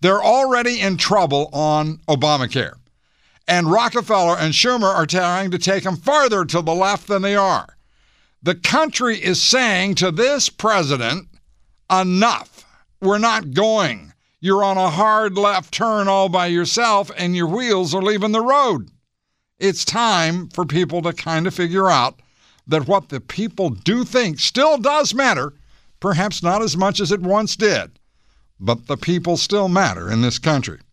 They're already in trouble on Obamacare. And Rockefeller and Schumer are trying to take them farther to the left than they are. The country is saying to this president, enough. We're not going. You're on a hard left turn all by yourself and your wheels are leaving the road. It's time for people to kind of figure out that what the people do think still does matter, perhaps not as much as it once did, but the people still matter in this country.